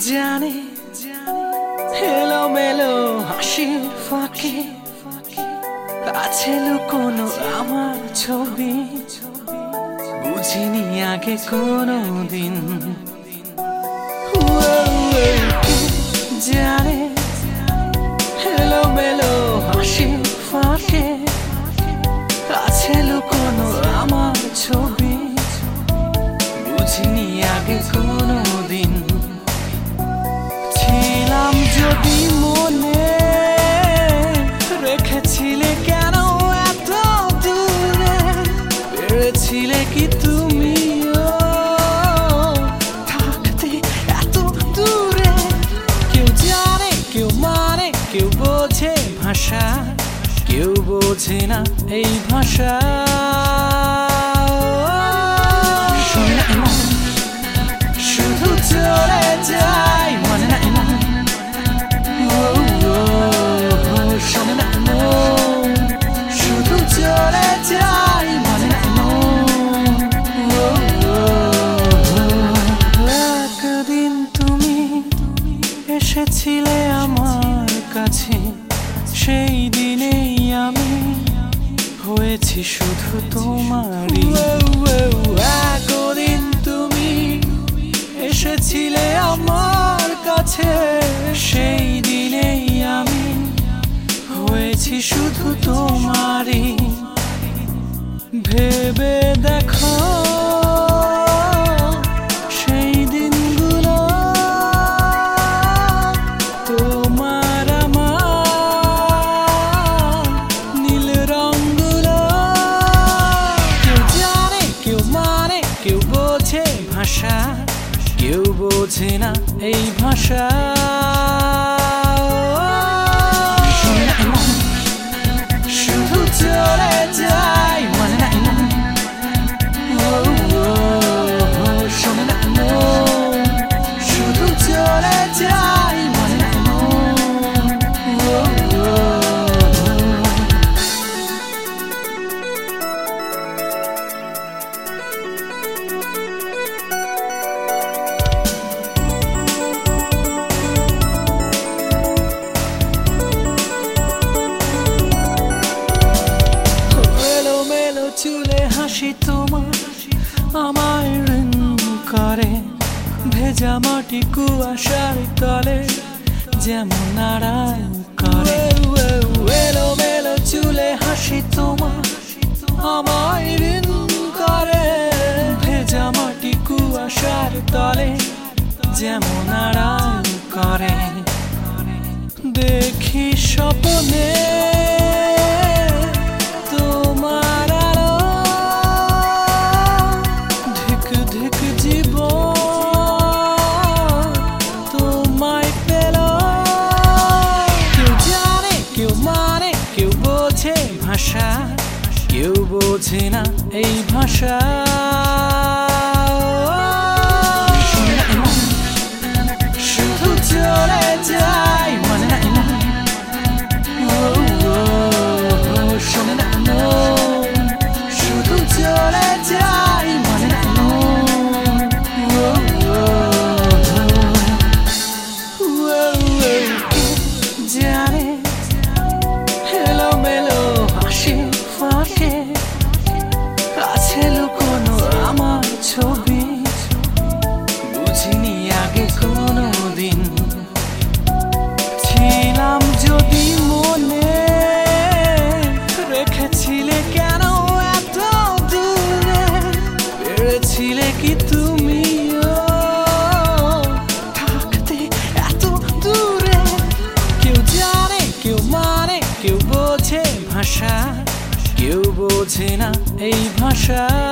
জানে এলোমেলো হাসির ফাঁকে আছে লুকোনো আমার ছবি, বুঝিনি আগে কোনোদিন। জানে এলোমেলো হাসির ফাঁকে আছে লুকোনো আমার ছবি, বুঝিনি আগে কোনোদিন। ছিলাম যদি মনে রেখেছিলে কেন এত দূরে, পেরেছিলে কি তুমিও থাকতে এত দূরে? কেউ জানে, কেউ মানে, কেউ বোঝে ভাষা, কেউ বোঝে না এই ভাষা। শুধু চলে যাই মানে না এমন, শোনে না এমন, শুধু চলে যাই মানে না এমন। একদিন তুমি এসেছিলে আমার কাছে, সেই দিনেই আমি হয়েছি শুধু তোমারই। একদিন তুমি এসেছিলে আমার কাছে, সেই দিনেই আমি হয়েছি শুধু তোমারই। ভেবে দেখো সেই দিনগুলো, তোমার আমার নীল রঙগুলো। কেউ জানে, কেউ মানে, কেউ বোঝে ভাষা, কেউ বোঝে না এই ভাষা। শুধু চলে যাই মানে না এমন, শোনে না এমন, শুধু চলে যাই মানে না এমন। চুলে হাসি তোমার আমায় ঋণ করে, ভেজা মাটি কুয়াশার তলে যেমন আড়াল করে। এলোমেলো চুলে হাসি তোমার আমায় ঋণ করে, ভেজা মাটি কুয়াশার তলে যেমন আড়াল করে। দেখি স্বপ্নে তোমার আলো, ধিক ধিক জীবন তোমায় পেল। কেউ জানে, কেউ মানে, কেউ বোঝে ভাষা, কেউ বোঝে না এই ভাষা। শুধু চলে যাই মানে না এমন, শোনে না এমন, শুধু চলে যাই মানে না এমন। জানে এলোমেলো হাসির ফাঁকে আছে লুকোনো আমার ছবি, বুঝিনি আগে কোনোদিন। ছিলাম যদি মনে রেখেছিলে কেন এত দূরে, পেরেছিলে কি তুমিও থাকতে এত দূরে? কেউ জানে, কেউ মানে, কেউ বোঝে ভাষা, কেউ বোঝে না এই ভাষা।